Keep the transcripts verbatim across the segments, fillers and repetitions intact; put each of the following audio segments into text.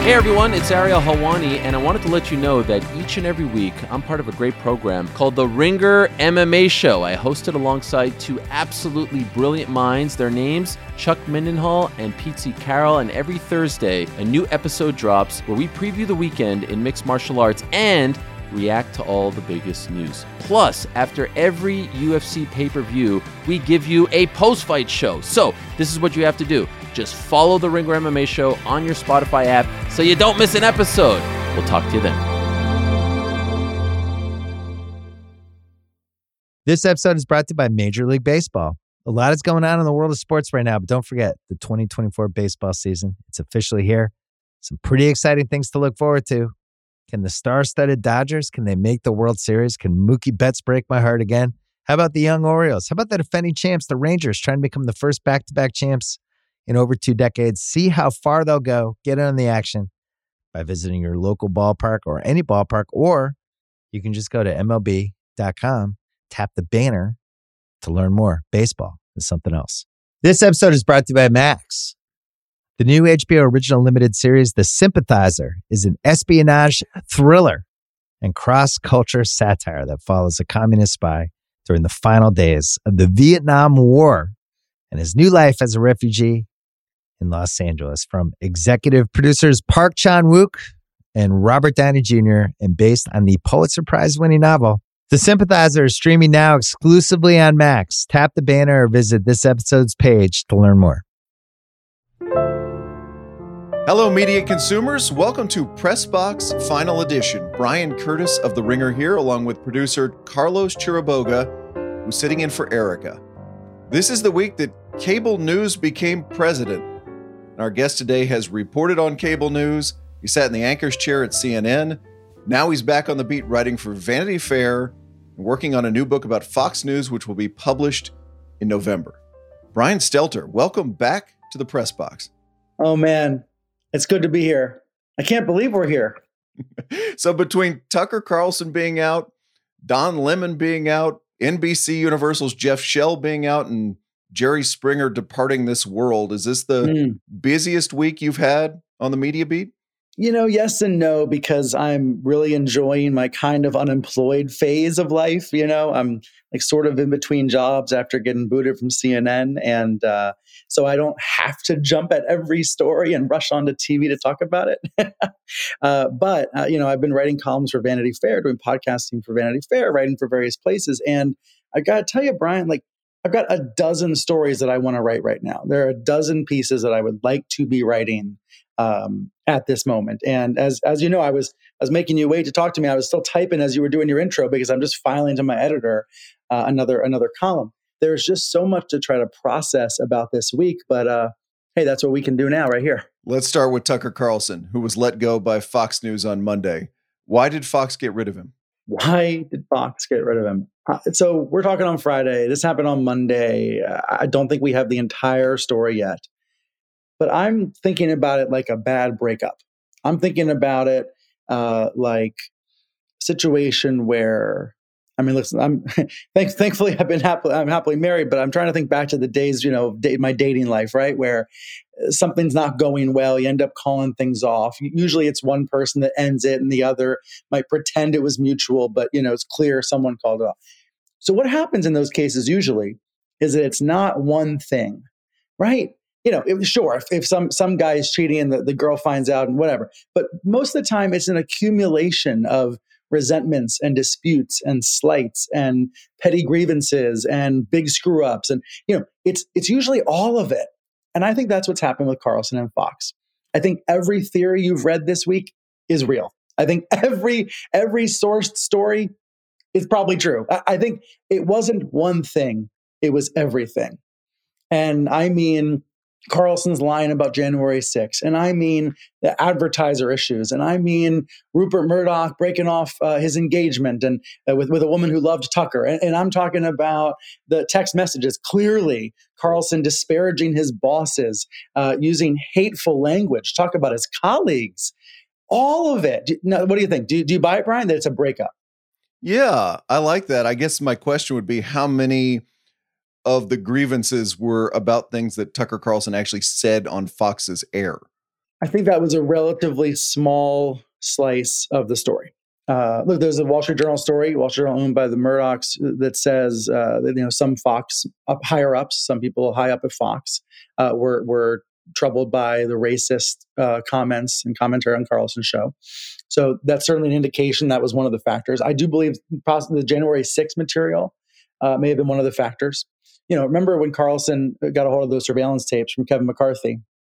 Hey everyone, it's Ariel Helwani, and I wanted to let you know that each and every week I'm part of a great program called The Ringer M M A Show. I host it alongside two absolutely brilliant minds. Their names, Chuck Mindenhall and Pete C. Carroll, and every Thursday a new episode drops where we preview the weekend in mixed martial arts and react to all the biggest news. Plus, after every U F C pay-per-view, we give you a post-fight show. So this is what you have to do. Just follow the Ringer M M A Show on your Spotify app so you don't miss an episode. We'll talk to you then. This episode is brought to you by Major League Baseball. A lot is going on in the world of sports right now, but don't forget the twenty twenty-four baseball season. It's officially here. Some pretty exciting things to look forward to. Can the star-studded Dodgers, can they make the World Series? Can Mookie Betts break my heart again? How about the young Orioles? How about the defending champs, the Rangers, trying to become the first back-to-back champs in over two decades? See how far they'll go. Get in on the action by visiting your local ballpark or any ballpark, or you can just go to M L B dot com, tap the banner to learn more. Baseball is something else. This episode is brought to you by Max. The new H B O original limited series, The Sympathizer, is an espionage thriller and cross-culture satire that follows a communist spy during the final days of the Vietnam War and his new life as a refugee in Los Angeles. From executive producers Park Chan-wook and Robert Downey Junior and based on the Pulitzer Prize-winning novel, The Sympathizer is streaming now exclusively on Max. Tap the banner or visit this episode's page to learn more. Hello, media consumers. Welcome to Pressbox Final Edition. Brian Curtis of The Ringer here, along with producer Carlos Chiriboga, who's sitting in for Erica. This is the week that cable news became president. Our guest today has reported on cable news. He sat in the anchor's chair at C N N. Now he's back on the beat writing for Vanity Fair and working on a new book about Fox News, which will be published in November. Brian Stelter, welcome back to the Press Box. Oh, man. It's good to be here. I can't believe we're here. So between Tucker Carlson being out, Don Lemon being out, N B C Universal's Jeff Shell being out, and Jerry Springer departing this world, is this the mm. busiest week you've had on the media beat? You know, yes and no, because I'm really enjoying my kind of unemployed phase of life. You know, I'm like sort of in between jobs after getting booted from C N N. And uh, so I don't have to jump at every story and rush onto T V to talk about it. uh, but, uh, you know, I've been writing columns for Vanity Fair, doing podcasting for Vanity Fair, writing for various places. And I got to tell you, Brian, like, I've got a dozen stories that I want to write right now. There are a dozen pieces that I would like to be writing um, at this moment. And as as you know, I was I was making you wait to talk to me. I was still typing as you were doing your intro because I'm just filing to my editor uh, another another column. There's just so much to try to process about this week, but uh, hey, that's what we can do now right here. Let's start with Tucker Carlson, who was let go by Fox News on Monday. Why did Fox get rid of him? Why did Fox get rid of him? Uh, so we're talking on Friday. This happened on Monday. Uh, I don't think we have the entire story yet. But I'm thinking about it like a bad breakup. I'm thinking about it uh, like a situation where, I mean, listen, I'm thank, thankfully I've been happily, I'm happily married, but I'm trying to think back to the days, you know, da- my dating life, right? Where something's not going well, you end up calling things off. Usually it's one person that ends it and the other might pretend it was mutual, but you know, it's clear someone called it off. So what happens in those cases usually is that it's not one thing, right? You know, it was sure if, if some some guy is cheating and the, the girl finds out and whatever. But most of the time, it's an accumulation of resentments and disputes and slights and petty grievances and big screw ups. And, you know, it's it's usually all of it. And I think that's what's happened with Carlson and Fox. I think every theory you've read this week is real. I think every every sourced story is probably true. I, I think it wasn't one thing. It was everything. And I mean, Carlson's line about January sixth, and I mean the advertiser issues, and I mean Rupert Murdoch breaking off uh, his engagement and uh, with, with a woman who loved Tucker. And, and I'm talking about the text messages. Clearly, Carlson disparaging his bosses, uh, using hateful language, talk about his colleagues, all of it. Do, now, what do you think? Do, do you buy it, Brian, that it's a breakup? Yeah, I like that. I guess my question would be how many of the grievances were about things that Tucker Carlson actually said on Fox's air? I think that was a relatively small slice of the story. Uh, look, there's a Wall Street Journal story, Wall Street Journal owned by the Murdochs, that says uh, that you know some Fox up higher ups, some people high up at Fox, uh, were were troubled by the racist uh, comments and commentary on Carlson's show. So that's certainly an indication that was one of the factors. I do believe possibly the January sixth material uh, may have been one of the factors. You know, remember when Carlson got a hold of those surveillance tapes from Kevin McCarthy?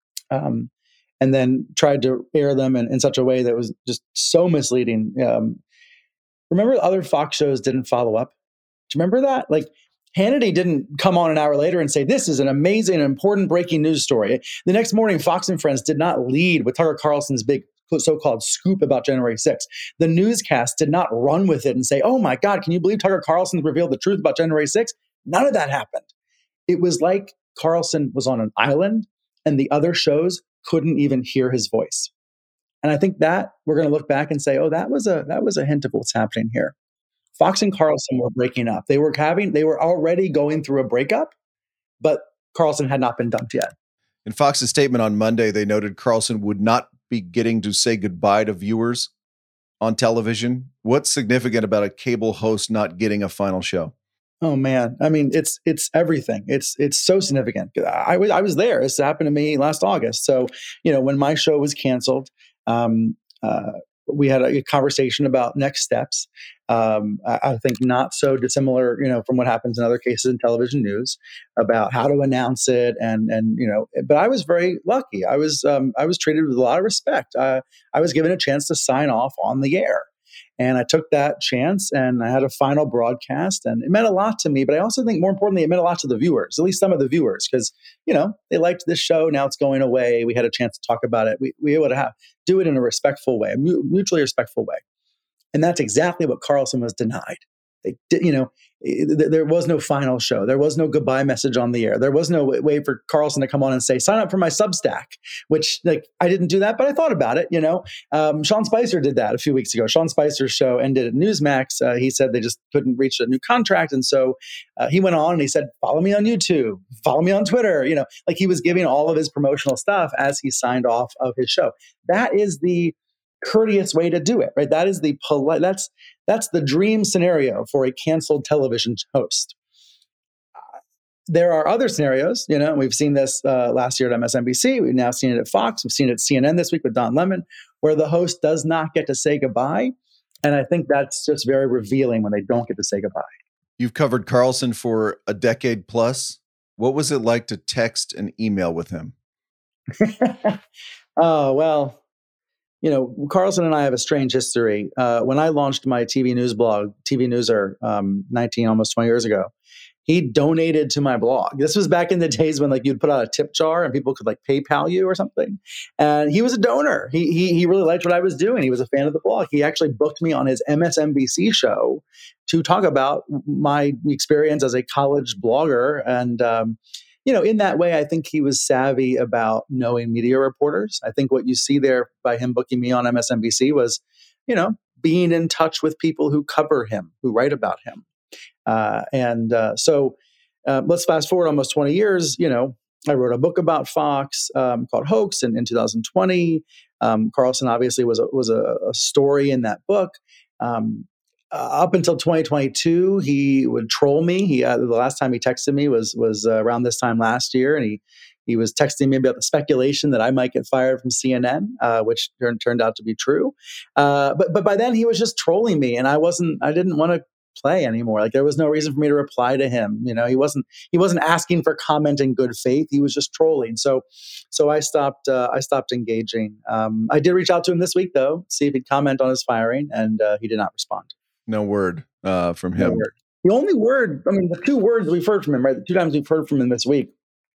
Um, and then tried to air them in, in such a way that was just so misleading. Um, remember other Fox shows didn't follow up? Do you remember that? Like Hannity didn't come on an hour later and say, this is an amazing and important breaking news story. The next morning, Fox and Friends did not lead with Tucker Carlson's big so-called scoop about January sixth. The newscast did not run with it and say, oh my God, can you believe Tucker Carlson revealed the truth about January sixth? None of that happened. It was like Carlson was on an island and the other shows couldn't even hear his voice. And I think that we're going to look back and say, oh, that was a that was a hint of what's happening here. Fox and Carlson were breaking up. They were having they were already going through a breakup, but Carlson had not been dumped yet. In Fox's statement on Monday, they noted Carlson would not be getting to say goodbye to viewers on television. What's significant about a cable host not getting a final show? Oh man, I mean, it's it's everything. It's it's so significant. I was I was there. This happened to me last August. So you know, when my show was canceled, um, uh, we had a, a conversation about next steps. Um, I, I think not so dissimilar, you know, from what happens in other cases in television news about how to announce it, and and you know. But I was very lucky. I was um, I was treated with a lot of respect. Uh, I was given a chance to sign off on the air. And I took that chance and I had a final broadcast, and it meant a lot to me. But I also think more importantly, it meant a lot to the viewers, at least some of the viewers, because, you know, they liked this show. Now it's going away. We had a chance to talk about it. We, we were able to have, do it in a respectful way, a mutually respectful way. And that's exactly what Carlson was denied. They did, you know, there was no final show. There was no goodbye message on the air. There was no way for Carlson to come on and say, sign up for my Substack, which like I didn't do that, but I thought about it. You know, um, Sean Spicer did that a few weeks ago. Sean Spicer's show ended at Newsmax. Uh, he said they just couldn't reach a new contract. And so uh, he went on and he said, follow me on YouTube, follow me on Twitter. You know, like he was giving all of his promotional stuff as he signed off of his show. That is the courteous way to do it, right? That is the polite, that's, that's the dream scenario for a canceled television host. Uh, there are other scenarios, you know, we've seen this uh, last year at M S N B C. We've now seen it at Fox. We've seen it at C N N this week with Don Lemon, where the host does not get to say goodbye. And I think that's just very revealing when they don't get to say goodbye. You've covered Carlson for a decade plus. What was it like to text and email with him? Oh, well, you know, Carlson and I have a strange history. Uh, when I launched my T V news blog, T V Newser, um, nineteen, almost twenty years ago, he donated to my blog. This was back in the days when like you'd put out a tip jar and people could like PayPal you or something. And he was a donor. He he he really liked what I was doing. He was a fan of the blog. He actually booked me on his M S N B C show to talk about my experience as a college blogger. And um, you know, in that way, I think he was savvy about knowing media reporters. I think what you see there by him booking me on M S N B C was, you know, being in touch with people who cover him, who write about him. Uh, and uh, so uh, let's fast forward almost twenty years. You know, I wrote a book about Fox um, called Hoax in, in two thousand twenty. Um, Carlson obviously was a, was a, a story in that book. Um, Uh, up until twenty twenty-two, he would troll me. He uh, the last time he texted me was was uh, around this time last year, and he he was texting me about the speculation that I might get fired from C N N, uh, which turned turned out to be true. Uh, but but by then he was just trolling me, and I wasn't. I didn't want to play anymore. Like there was no reason for me to reply to him. You know, he wasn't he wasn't asking for comment in good faith. He was just trolling. So so I stopped uh, I stopped engaging. Um, I did reach out to him this week though, see if he'd comment on his firing, and uh, he did not respond. No word uh, from him. No word. The only word, I mean, the two words we've heard from him, right? The two times we've heard from him this week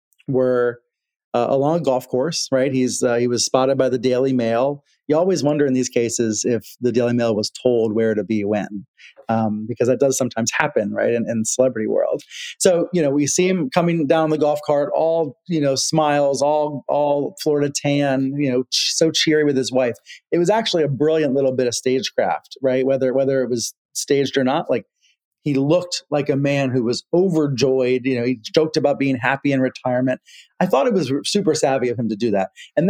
were uh, along a golf course, right? He's uh, he was spotted by the Daily Mail. You always wonder in these cases if the Daily Mail was told where to be when, um, because that does sometimes happen, right, in, in the celebrity world. So, you know, we see him coming down the golf cart, all, you know, smiles, all all Florida tan, you know, ch- so cheery with his wife. It was actually a brilliant little bit of stagecraft, right? Whether whether it was staged or not, like he looked like a man who was overjoyed. You know, he joked about being happy in retirement. I thought it was super savvy of him to do that. And then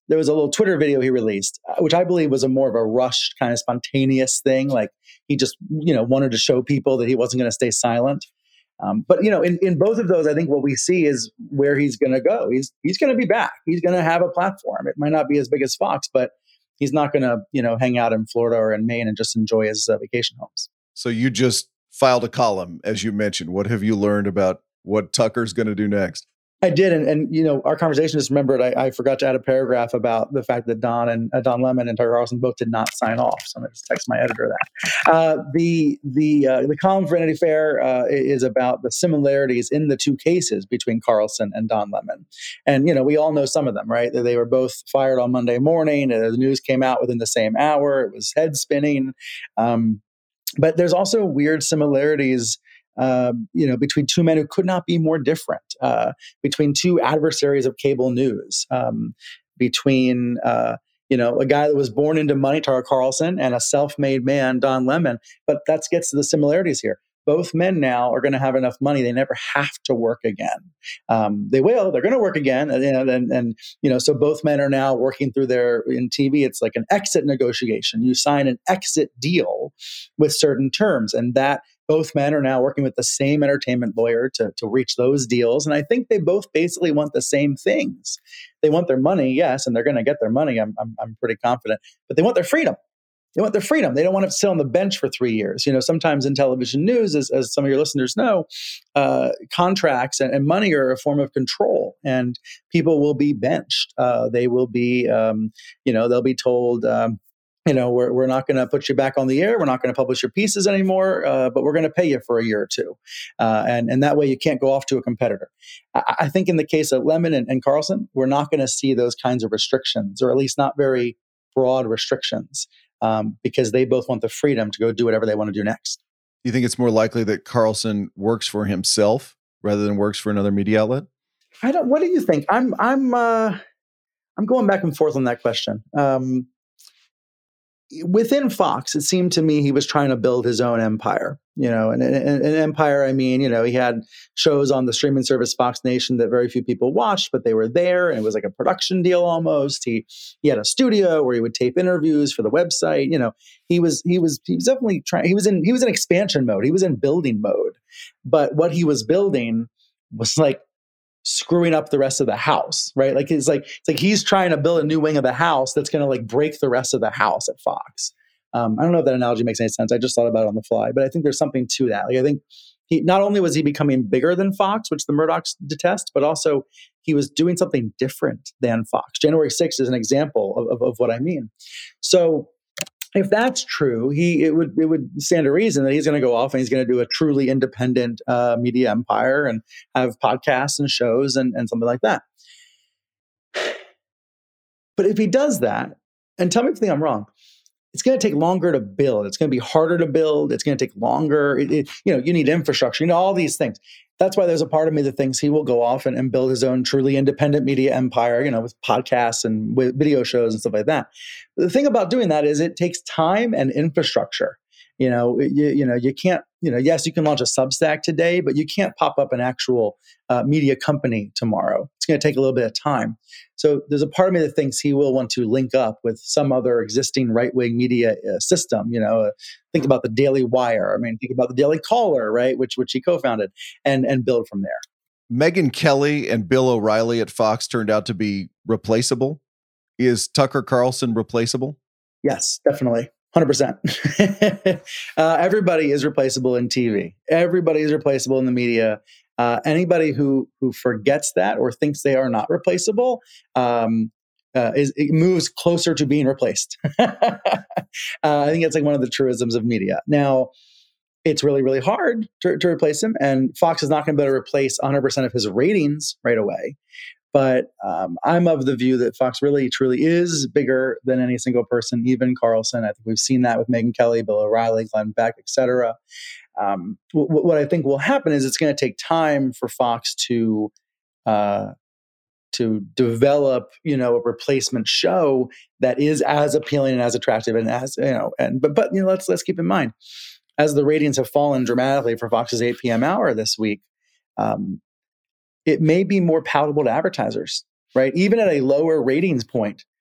there was a little Twitter video he released, uh, which I believe was a more of a rushed kind of spontaneous thing. Like he just, you know, wanted to show people that he wasn't going to stay silent. Um, but, you know, in, in both of those, I think what we see is where he's going to go. He's he's going to be back. He's going to have a platform. It might not be as big as Fox, but he's not going to, you know, hang out in Florida or in Maine and just enjoy his uh, vacation homes. So you just filed a column, as you mentioned. What have you learned about what Tucker's going to do next? I did, and, and you know, our conversation just remembered. I, I forgot to add a paragraph about the fact that Don and uh, Don Lemon and Tucker Carlson both did not sign off. So I'm going to just text my editor that. Uh, the the uh, the column for Vanity Fair uh, is about the similarities in the two cases between Carlson and Don Lemon, and you know, we all know some of them, right? They were both fired on Monday morning. And the news came out within the same hour. It was head spinning, um, but there's also weird similarities. Uh, you know, between two men who could not be more different, uh, between two adversaries of cable news, um, between, uh, you know, a guy that was born into money, Tucker Carlson, and a self-made man, Don Lemon. But that gets to the similarities here. Both men now are going to have enough money; they never have to work again. Um, they will; they're going to work again, and, and and you know, so both men are now working through their in T V. It's like an exit negotiation. You sign an exit deal with certain terms, and that. Both men are now working with the same entertainment lawyer to, to reach those deals. And I think they both basically want the same things. They want their money, yes, and they're going to get their money. I'm, I'm, I'm pretty confident. But they want their freedom. They want their freedom. They don't want to sit on the bench for three years. You know, sometimes in television news, as, as some of your listeners know, uh, contracts and, and money are a form of control, and people will be benched. Uh, they will be, um, you know, they'll be told, um, you know, we're we're not going to put you back on the air. We're not going to publish your pieces anymore, uh, but we're going to pay you for a year or two. Uh, and, and that way you can't go off to a competitor. I, I think in the case of Lemon and, and Carlson, we're not going to see those kinds of restrictions, or at least not very broad restrictions, um, because they both want the freedom to go do whatever they want to do next. You think it's more likely that Carlson works for himself rather than works for another media outlet? I don't. What do you think? I'm I'm uh, I'm going back and forth on that question. Um, Within Fox, it seemed to me he was trying to build his own empire. You know, and an empire, I mean, you know, he had shows on the streaming service Fox Nation that very few people watched, but they were there, and it was like a production deal almost. He he had a studio where he would tape interviews for the website. You know, he was he was he was definitely trying. He was in he was in expansion mode. He was in building mode. But what he was building was like screwing up the rest of the house, right? Like it's like it's like he's trying to build a new wing of the house that's going to like break the rest of the house at Fox. Um, I don't know if that analogy makes any sense. I just thought about it on the fly, but I think there's something to that. Like I think he not only was he becoming bigger than Fox, which the Murdochs detest, but also he was doing something different than Fox. January sixth is an example of, of, of what I mean. So if that's true, he it would it would stand to reason that he's going to go off and he's going to do a truly independent uh, media empire and have podcasts and shows and, and something like that. But if he does that, and tell me if you think I'm wrong, it's going to take longer to build. It's going to be harder to build. It's going to take longer. It, it, you know, you need infrastructure. You know, all these things. That's why there's a part of me that thinks he will go off and, and build his own truly independent media empire, you know, with podcasts and with video shows and stuff like that. But the thing about doing that is it takes time and infrastructure. You know, you, you know, you can't, you know, yes, you can launch a Substack today, but you can't pop up an actual uh, media company tomorrow. It's going to take a little bit of time. So there's a part of me that thinks he will want to link up with some other existing right-wing media uh, system. You know, uh, think about the Daily Wire. I mean, think about the Daily Caller, right, which which he co-founded, and and build from there. Megyn Kelly and Bill O'Reilly at Fox turned out to be replaceable. Is Tucker Carlson replaceable? Yes, definitely. one hundred percent. uh, everybody is replaceable in T V. Everybody is replaceable in the media. Uh, anybody who who forgets that or thinks they are not replaceable um, uh, is it moves closer to being replaced. uh, I think it's like one of the truisms of media. Now, it's really, really hard to, to replace him, and Fox is not going to be able to replace one hundred percent of his ratings right away. But um, I'm of the view that Fox really, truly is bigger than any single person, even Carlson. I think we've seen that with Megyn Kelly, Bill O'Reilly, Glenn Beck, et cetera. Um, w- what I think will happen is it's going to take time for Fox to uh, to develop, you know, a replacement show that is as appealing and as attractive and as, you know, and but but you know, let's let's keep in mind, as the ratings have fallen dramatically for Fox's eight p.m. hour this week. Um, It may be more palatable to advertisers, right? Even at a lower ratings point,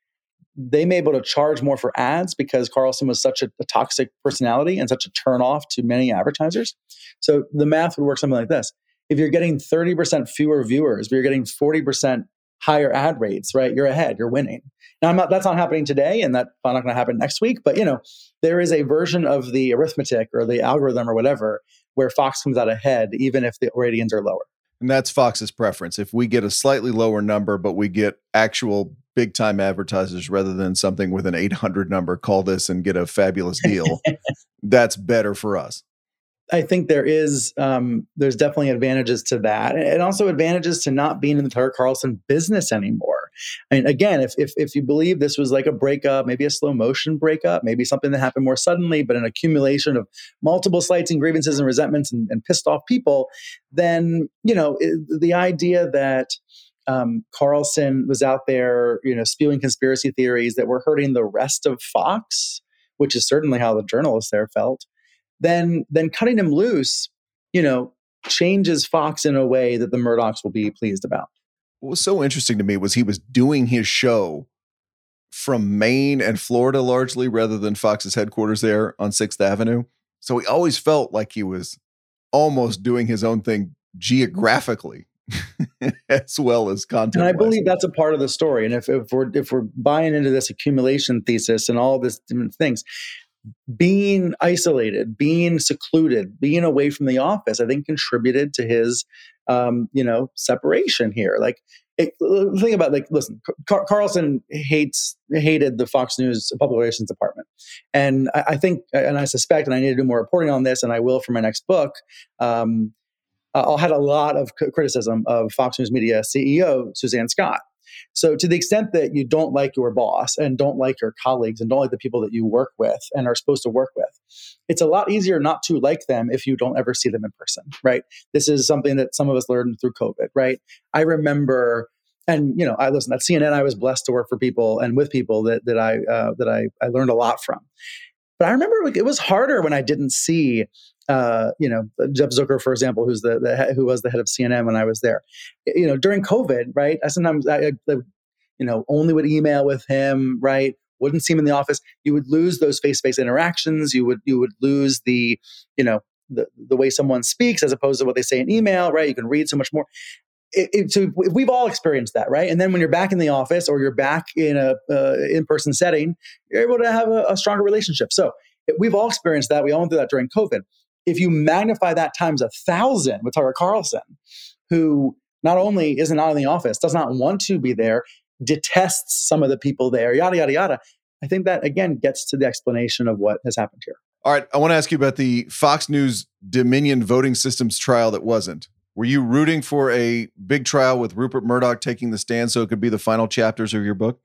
they may be able to charge more for ads because Carlson was such a, a toxic personality and such a turnoff to many advertisers. So the math would work something like this. If you're getting thirty percent fewer viewers, but you're getting forty percent higher ad rates, right? You're ahead, you're winning. Now, I'm not, that's not happening today, and that's not going to happen next week. But, you know, there is a version of the arithmetic or the algorithm or whatever where Fox comes out ahead, even if the ratings are lower. And that's Fox's preference. If we get a slightly lower number, but we get actual big time advertisers rather than something with an eight hundred number, call this and get a fabulous deal, that's better for us. I think there is, um, there's definitely advantages to that, and also advantages to not being in the Tucker Carlson business anymore. I mean, again, if if if you believe this was like a breakup, maybe a slow motion breakup, maybe something that happened more suddenly, but an accumulation of multiple slights and grievances and resentments and, and pissed off people, then you know it, the idea that um, Carlson was out there, you know, spewing conspiracy theories that were hurting the rest of Fox, which is certainly how the journalists there felt. Then, then cutting him loose, you know, changes Fox in a way that the Murdochs will be pleased about. What was so interesting to me was he was doing his show from Maine and Florida largely rather than Fox's headquarters there on sixth Avenue. So he always felt like he was almost doing his own thing geographically as well as content. And I believe that's a part of the story. And if, if we're if we're buying into this accumulation thesis and all this different things, being isolated, being secluded, being away from the office, I think contributed to his, um, you know, separation here. Like, it, think about like, listen, Car- Carlson hates hated the Fox News public relations department, and I, I think, and I suspect, and I need to do more reporting on this, and I will for my next book. Um, I'll had a lot of criticism of Fox News Media C E O Suzanne Scott. So to the extent that you don't like your boss and don't like your colleagues and don't like the people that you work with and are supposed to work with, it's a lot easier not to like them if you don't ever see them in person, right? This is something that some of us learned through COVID, right? I remember, and you know, I listen at C N N. I was blessed to work for people and with people that that I uh, that I I learned a lot from. But I remember it was harder when I didn't see. Uh, you know, Jeff Zucker, for example, who's the, the head, who was the head of C N N when I was there. You know, during COVID, right? I sometimes, I, I, you know, only would email with him, right? Wouldn't see him in the office. You would lose those face-to-face interactions. You would, you would lose the, you know, the the way someone speaks as opposed to what they say in email, right? You can read so much more. It, it, so we've all experienced that, right? And then when you're back in the office or you're back in a uh, in-person setting, you're able to have a, a stronger relationship. So we've all experienced that. We all went through that during COVID. If you magnify that times a thousand with Tucker Carlson, who not only isn't out in the office, does not want to be there, detests some of the people there, yada, yada, yada, I think that, again, gets to the explanation of what has happened here. All right. I want to ask you about the Fox News Dominion voting systems trial that wasn't. Were you rooting for a big trial with Rupert Murdoch taking the stand so it could be the final chapters of your book?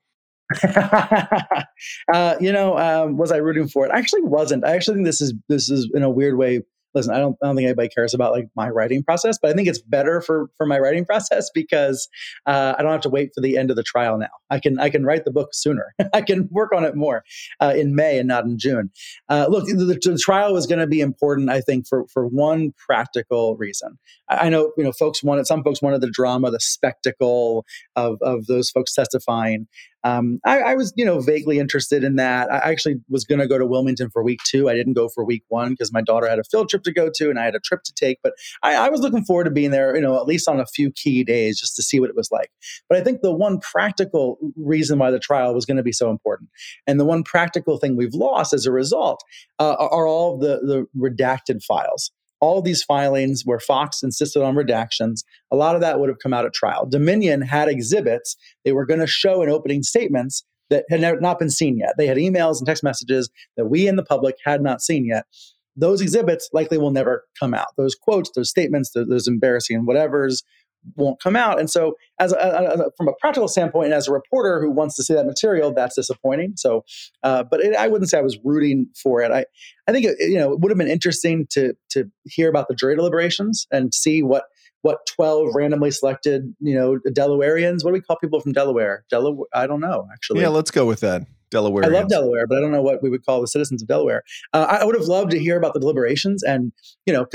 uh, you know, um, was I rooting for it? I actually wasn't. I actually think this is this is in a weird way. Listen, I don't, I don't think anybody cares about like my writing process, but I think it's better for for my writing process because uh, I don't have to wait for the end of the trial now. I can I can write the book sooner. I can work on it more uh, in May and not in June. Uh, look, the, the trial was going to be important, I think, for for one practical reason. I, I know you know folks wanted some folks wanted the drama, the spectacle of of those folks testifying. Um, I, I was, you know, vaguely interested in that. I actually was going to go to Wilmington for week two. I didn't go for week one because my daughter had a field trip to go to and I had a trip to take. But I, I was looking forward to being there, you know, at least on a few key days just to see what it was like. But I think the one practical reason why the trial was going to be so important, and the one practical thing we've lost as a result, uh, are all of the, the redacted files. All of these filings where Fox insisted on redactions, a lot of that would have come out at trial. Dominion had exhibits they were going to show in opening statements that had never, not been seen yet. They had emails and text messages that we in the public had not seen yet. Those exhibits likely will never come out. Those quotes, those statements, those, those embarrassing whatevers won't come out. And so as a, a, a, from a practical standpoint, and as a reporter who wants to see that material, that's disappointing. So, uh, but it, I wouldn't say I was rooting for it. I, I think, it, you know, it would have been interesting to, to hear about the jury deliberations and see what, what twelve randomly selected, you know, Delawareans, what do we call people from Delaware? Delaware, I don't know, actually. Yeah, let's go with that. Delaware. I love Delaware, but I don't know what we would call the citizens of Delaware. Uh, I would have loved to hear about the deliberations and, you know, because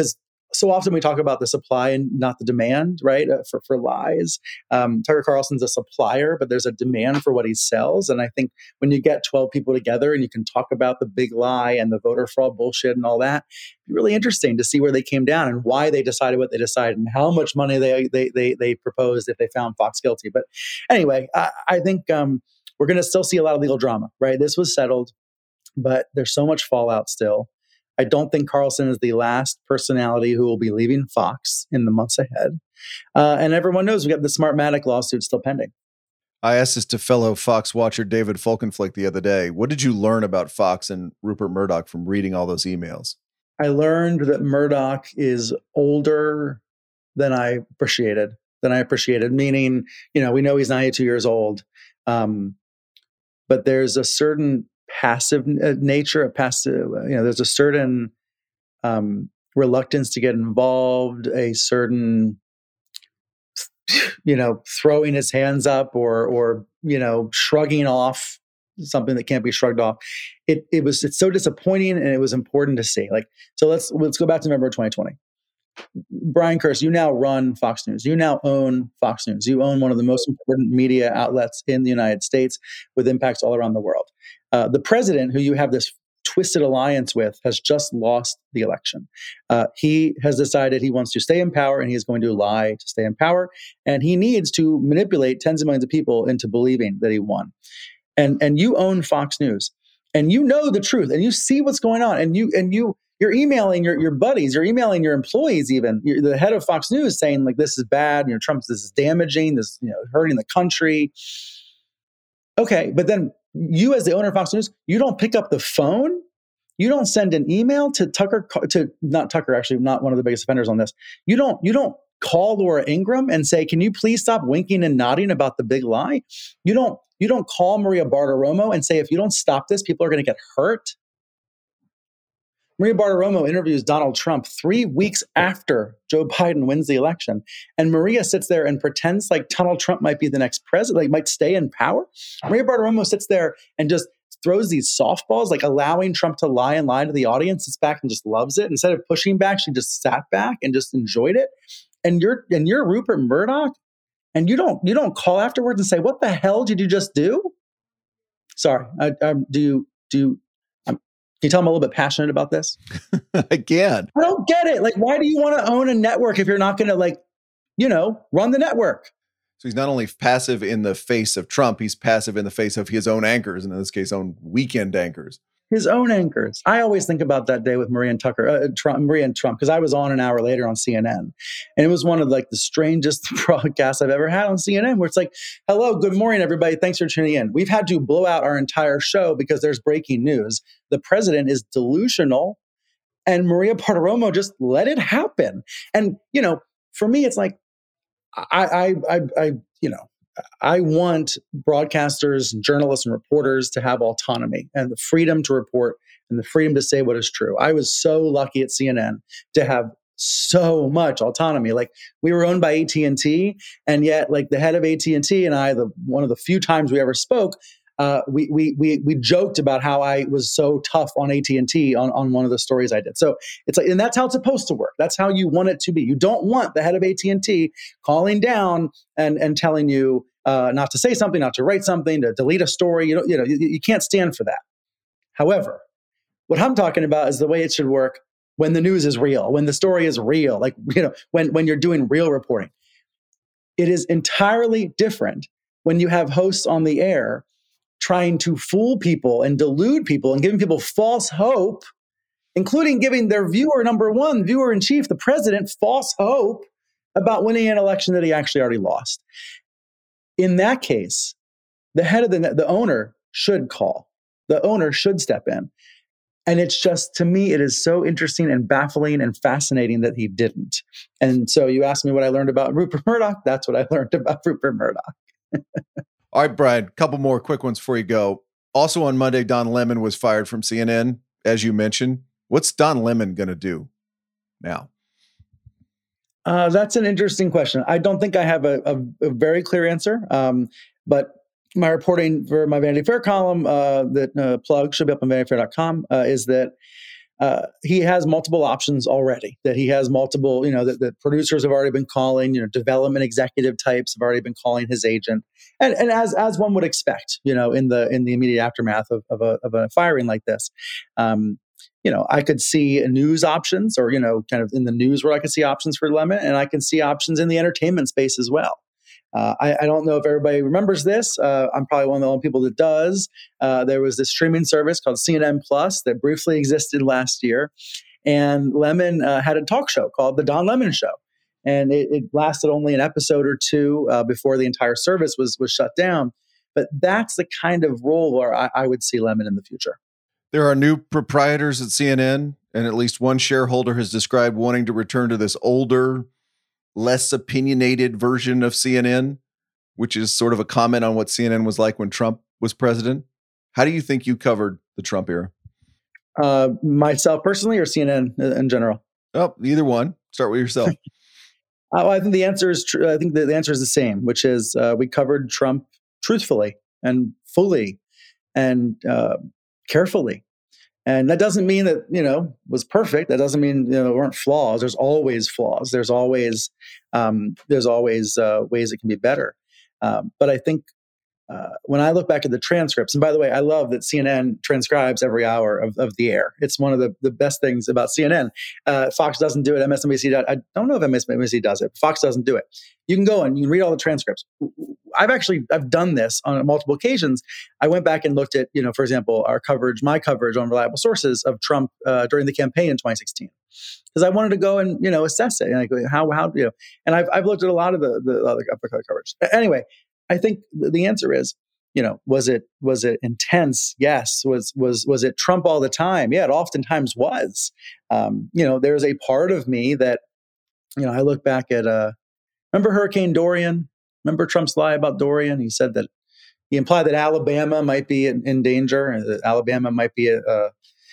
so often we talk about the supply and not the demand, right? Uh, for, for lies. Um, Tucker Carlson's a supplier, but there's a demand for what he sells. And I think when you get twelve people together and you can talk about the big lie and the voter fraud bullshit and all that, it'd be really interesting to see where they came down and why they decided what they decided and how much money they they they, they proposed if they found Fox guilty. But anyway, I, I think um, we're going to still see a lot of legal drama, right? This was settled, but there's so much fallout still. I don't think Carlson is the last personality who will be leaving Fox in the months ahead. Uh, and everyone knows we got the Smartmatic lawsuit still pending. I asked this to fellow Fox watcher David Folkenflik the other day. What did you learn about Fox and Rupert Murdoch from reading all those emails? I learned that Murdoch is older than I appreciated, than I appreciated, meaning, you know, we know he's ninety-two years old. Um, but there's a certain passive nature, a passive, you know, there's a certain um, reluctance to get involved, a certain, you know, throwing his hands up or, or, you know, shrugging off something that can't be shrugged off. It, it was, it's so disappointing and it was important to see. Like, so let's, let's go back to November twenty twenty. Brian Curtis, you now run Fox News. You now own Fox News. You own one of the most important media outlets in the United States with impacts all around the world. Uh, the president, who you have this twisted alliance with, has just lost the election. Uh, he has decided he wants to stay in power and he is going to lie to stay in power. And he needs to manipulate tens of millions of people into believing that he won. And, and you own Fox News and you know the truth and you see what's going on and you, and you, You're emailing your, your buddies, you're emailing your employees even. You're the head of Fox News saying, like, this is bad, you know, Trump, this is damaging, this, you know, hurting the country. Okay, but then you as the owner of Fox News, you don't pick up the phone, you don't send an email to Tucker, to not Tucker, actually, not one of the biggest offenders on this. You don't, you don't call Laura Ingraham and say, can you please stop winking and nodding about the big lie? You don't, you don't call Maria Bartiromo and say, if you don't stop this, people are going to get hurt. Maria Bartiromo interviews Donald Trump three weeks after Joe Biden wins the election. And Maria sits there and pretends like Donald Trump might be the next president, like might stay in power. Maria Bartiromo sits there and just throws these softballs, like allowing Trump to lie and lie to the audience, sits back and just loves it. Instead of pushing back, she just sat back and just enjoyed it. And you're and you're Rupert Murdoch, and you don't you don't call afterwards and say, what the hell did you just do? Sorry, I, I, do you do you Can you tell I'm a little bit passionate about this? I can. I don't get it. Like, why do you want to own a network if you're not going to, like, you know, run the network? So he's not only passive in the face of Trump, he's passive in the face of his own anchors, and in this case, own weekend anchors. His own anchors. I always think about that day with Maria and Tucker, uh, Trump, Maria and Trump, because I was on an hour later on C N N. And it was one of like the strangest broadcasts I've ever had on C N N, where it's like, hello, good morning, everybody. Thanks for tuning in. We've had to blow out our entire show because there's breaking news. The president is delusional, and Maria Bartiromo just let it happen. And, you know, for me, it's like, I, I, I, I you know, I want broadcasters, and journalists, and reporters to have autonomy and the freedom to report and the freedom to say what is true. I was so lucky at C N N to have so much autonomy. Like, we were owned by A T and T, and yet, like, the head of A T and T and I, the one of the few times we ever spoke, uh, we we we we joked about how I was so tough on A T and T on on one of the stories I did. So it's like, and that's how it's supposed to work. That's how you want it to be. You don't want the head of A T and T calling down and and telling you uh, not to say something, not to write something, to delete a story. You know, you know, you, you can't stand for that. However, what I'm talking about is the way it should work when the news is real, when the story is real, like, you know, when when you're doing real reporting. It is entirely different when you have hosts on the air trying to fool people and delude people and giving people false hope, including giving their viewer number one, viewer in chief, the president, false hope about winning an election that he actually already lost. In that case, the head of the the owner should call. The owner should step in. And it's just, to me, it is so interesting and baffling and fascinating that he didn't. And so you asked me what I learned about Rupert Murdoch. That's what I learned about Rupert Murdoch. All right, Brian, a couple more quick ones before you go. Also on Monday, Don Lemon was fired from C N N, as you mentioned. What's Don Lemon going to do now? Uh, that's an interesting question. I don't think I have a, a, a very clear answer, um, but my reporting for my Vanity Fair column, uh, that uh, plug should be up on vanity fair dot com, uh, is that uh, he has multiple options already, that he has multiple, you know, that the producers have already been calling, you know, development executive types have already been calling his agent. And, and as, as one would expect, you know, in the, in the immediate aftermath of, of a, of a firing like this, um, you know, I could see news options, or, you know, kind of in the news where I could see options for Lemon, and I can see options in the entertainment space as well. Uh, I, I don't know if everybody remembers this. Uh, I'm probably one of the only people that does. Uh, there was this streaming service called C N N Plus that briefly existed last year. And Lemon uh, had a talk show called The Don Lemon Show. And it, it lasted only an episode or two uh, before the entire service was, was shut down. But that's the kind of role where I, I would see Lemon in the future. There are new proprietors at C N N, and at least one shareholder has described wanting to return to this older, less opinionated version of C N N, which is sort of a comment on what C N N was like when Trump was president. How do you think you covered the Trump era? Uh, myself personally, or C N N in general? Oh, either one. Start with yourself. uh, I think the answer is tr- I think the, the answer is the same, which is uh, we covered Trump truthfully and fully and uh, carefully. And that doesn't mean that, you know, was perfect. That doesn't mean, you know, there weren't flaws. There's always flaws. There's always, um, there's always uh, ways it can be better. Um, but I think uh, when I look back at the transcripts, and by the way, I love that C N N transcribes every hour of, of the air. It's one of the, the best things about C N N. Uh, Fox doesn't do it. M S N B C does. I don't know if M S N B C does it. Fox doesn't do it. You can go and you can read all the transcripts. I've actually, I've done this on multiple occasions. I went back and looked at, you know, for example, our coverage, my coverage on reliable sources of Trump uh, during the campaign in twenty sixteen, because I wanted to go and, you know, assess it. And I go, how, how, you know, and I've, I've looked at a lot of the, the other coverage. Anyway, I think the answer is, you know, was it, was it intense? Yes. Was, was, was it Trump all the time? Yeah, it oftentimes was. Um, you know, there's a part of me that, you know, I look back at, uh, remember Hurricane Dorian? Remember Trump's lie about Dorian? He said that he implied that Alabama might be in, in danger, and that Alabama might be uh,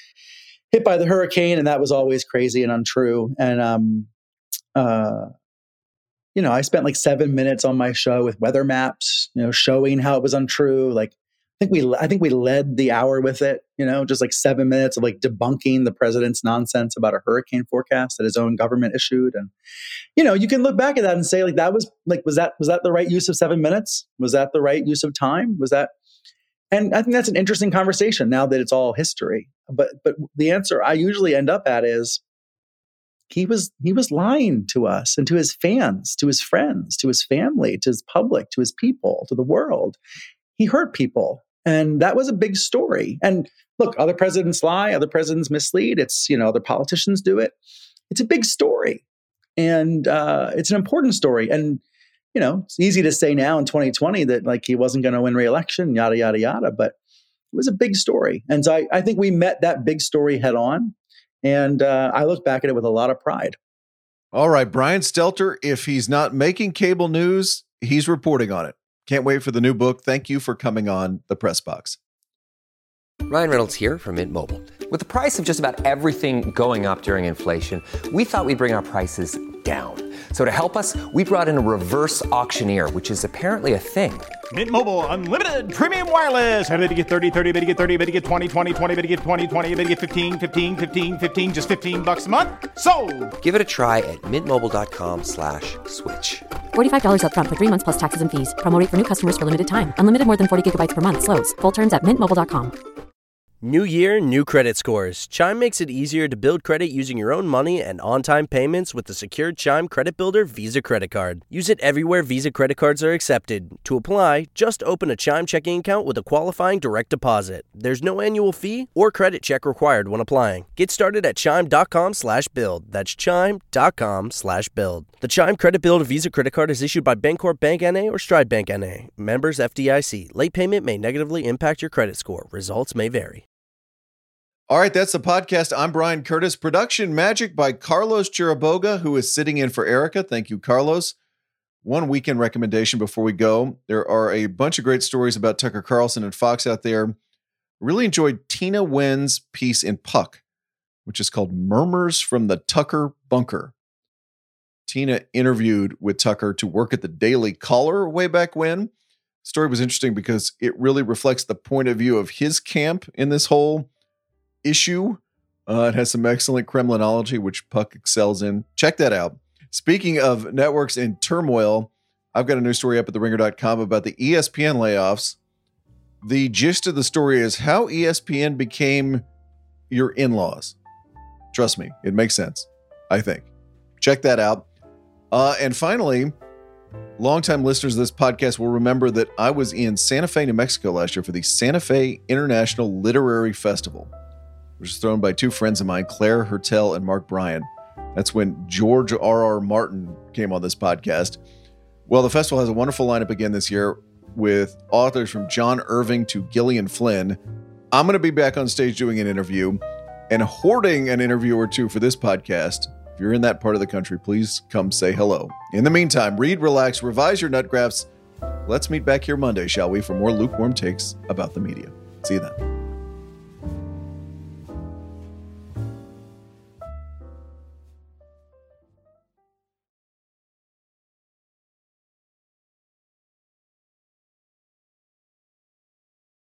hit by the hurricane, and that was always crazy and untrue. And um, uh, you know, I spent like seven minutes on my show with weather maps, you know, showing how it was untrue. Like, I think we, I think we led the hour with it. You know, just like seven minutes of like debunking the president's nonsense about a hurricane forecast that his own government issued. And you know, you can look back at that and say, like, that was like, was that was that the right use of seven minutes? Was that the right use of time? Was that? And I think that's an interesting conversation now that it's all history. But but the answer I usually end up at is he was he was lying to us and to his fans, to his friends, to his family, to his public, to his people, to the world. He hurt people, and that was a big story. And look, other presidents lie, other presidents mislead. It's, you know, other politicians do it. It's a big story. And uh, it's an important story. And, you know, it's easy to say now in twenty twenty that like he wasn't going to win re-election, yada, yada, yada. But it was a big story. And so I, I think we met that big story head on. And uh, I look back at it with a lot of pride. All right, Brian Stelter, if he's not making cable news, he's reporting on it. Can't wait for the new book. Thank you for coming on the Press Box. Ryan Reynolds here from Mint Mobile. With the price of just about everything going up during inflation, we thought we'd bring our prices down. So to help us, we brought in a reverse auctioneer, which is apparently a thing. Mint Mobile Unlimited Premium Wireless. How to get thirty, thirty, how to get thirty, how to get twenty, twenty, twenty, how to get twenty, twenty, how to get fifteen, fifteen, fifteen, fifteen, just fifteen bucks a month? Sold! Give it a try at mintmobile.com slash switch. forty-five dollars up front for three months plus taxes and fees. Promo rate for new customers for limited time. Unlimited more than forty gigabytes per month. Slows full terms at mint mobile dot com. New year, new credit scores. Chime makes it easier to build credit using your own money and on-time payments with the secured Chime Credit Builder Visa Credit Card. Use it everywhere Visa credit cards are accepted. To apply, just open a Chime checking account with a qualifying direct deposit. There's no annual fee or credit check required when applying. Get started at chime.com slash build. That's chime.com slash build. The Chime Credit Builder Visa Credit Card is issued by Bancorp Bank N A or Stride Bank N A. Members F D I C. Late payment may negatively impact your credit score. Results may vary. All right, that's the podcast. I'm Brian Curtis. Production magic by Carlos Chiriboga, who is sitting in for Erica. Thank you, Carlos. One weekend recommendation before we go. There are a bunch of great stories about Tucker Carlson and Fox out there. Really enjoyed Tina Wen's piece in Puck, which is called Murmurs from the Tucker Bunker. Tina interviewed with Tucker to work at the Daily Caller way back when. The story was interesting because it really reflects the point of view of his camp in this whole issue Uh, it has some excellent Kremlinology, which Puck excels in. Check that out. Speaking of networks in turmoil, I've got a new story up at the ringer dot com about the E S P N layoffs. The gist of the story is how E S P N became your in-laws. Trust me, it makes sense, I think. Check that out. Uh, and finally, longtime listeners of this podcast will remember that I was in Santa Fe, New Mexico last year for the Santa Fe International Literary Festival, which was thrown by two friends of mine, Claire Hertel and Mark Bryan. That's when George R R. Martin came on this podcast. Well, the festival has a wonderful lineup again this year with authors from John Irving to Gillian Flynn. I'm going to be back on stage doing an interview and hoarding an interview or two for this podcast. If you're in that part of the country, please come say hello. In the meantime, read, relax, revise your nut graphs. Let's meet back here Monday, shall we, for more lukewarm takes about the media. See you then.